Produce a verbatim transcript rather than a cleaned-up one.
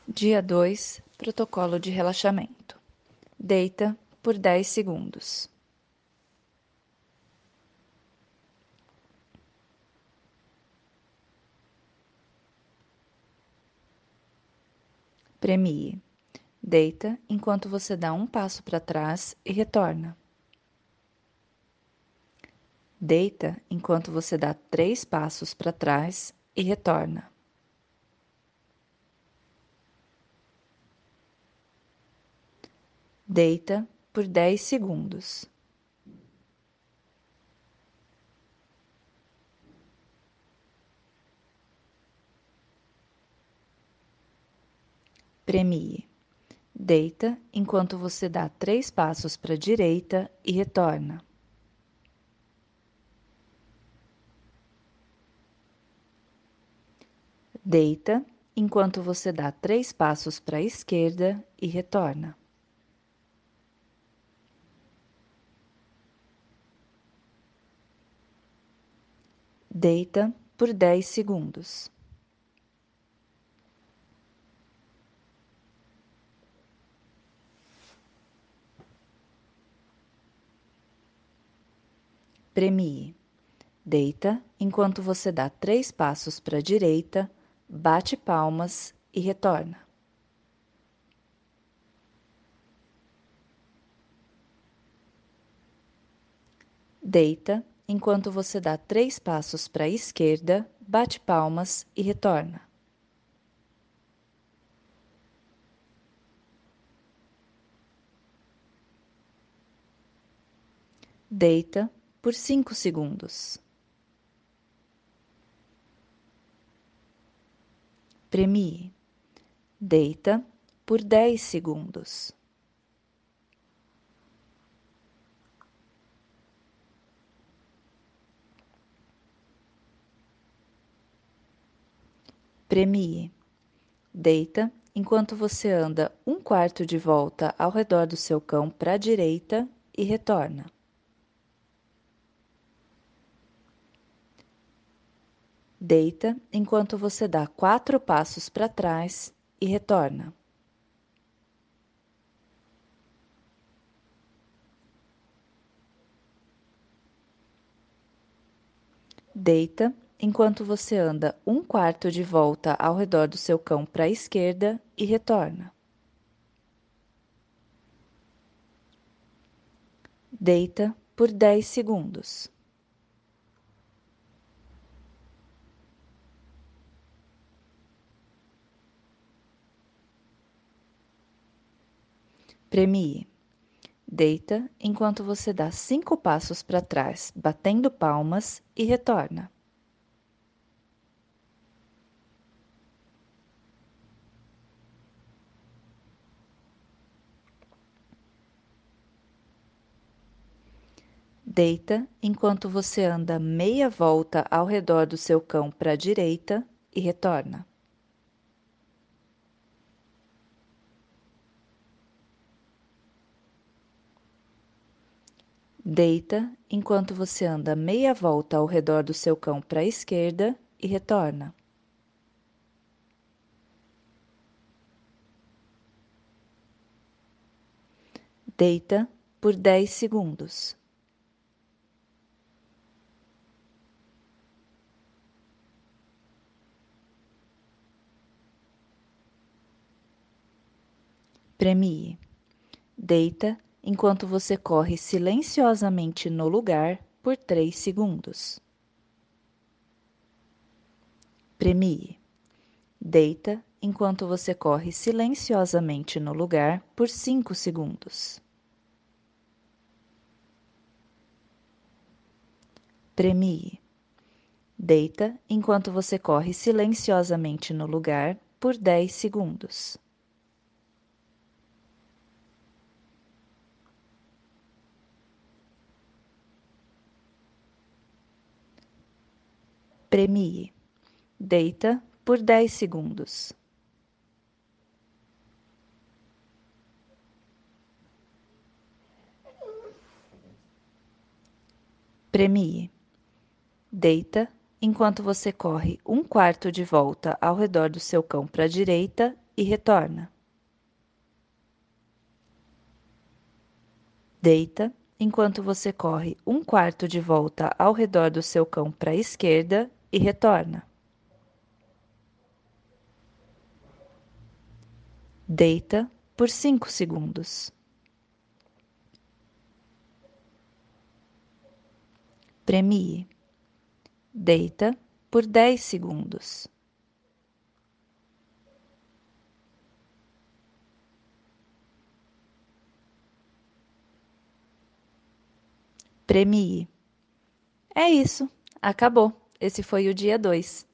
Dia dois, protocolo de relaxamento. Deita por dez segundos. Premie. Deita enquanto você dá um passo para trás e retorna. Deita enquanto você dá três passos para trás e retorna. Deita por dez segundos. Premie. Deita enquanto você dá três passos para a direita e retorna. Deita enquanto você dá três passos para a esquerda e retorna. Deita por dez segundos. Premie. Deita enquanto você dá três passos para a direita, bate palmas e retorna. Deita enquanto você dá três passos para a esquerda, bate palmas e retorna. Deita por cinco segundos. Premie. Deita por dez segundos. Premie. Deita enquanto você anda um quarto de volta ao redor do seu cão para a direita e retorna. Deita enquanto você dá quatro passos para trás e retorna. Deita enquanto você anda um quarto de volta ao redor do seu cão para a esquerda e retorna. Deita por dez segundos. Premie. Deita enquanto você dá cinco passos para trás, batendo palmas e retorna. Deita enquanto você anda meia volta ao redor do seu cão para a direita e retorna. Deita enquanto você anda meia volta ao redor do seu cão para a esquerda e retorna. Deita por dez segundos. Premie. Deita enquanto você corre silenciosamente no lugar por três segundos. Premie. Deita enquanto você corre silenciosamente no lugar por cinco segundos. Premie. Deita enquanto você corre silenciosamente no lugar por dez segundos. Premie. Deita por dez segundos. Premie. Deita enquanto você corre um quarto de volta ao redor do seu cão para a direita e retorna. Deita, enquanto você corre um quarto de volta ao redor do seu cão para a esquerda e retorna. Deita por cinco segundos. Premie. Deita por dez segundos. Premie. É isso, acabou. Esse foi o dia dois.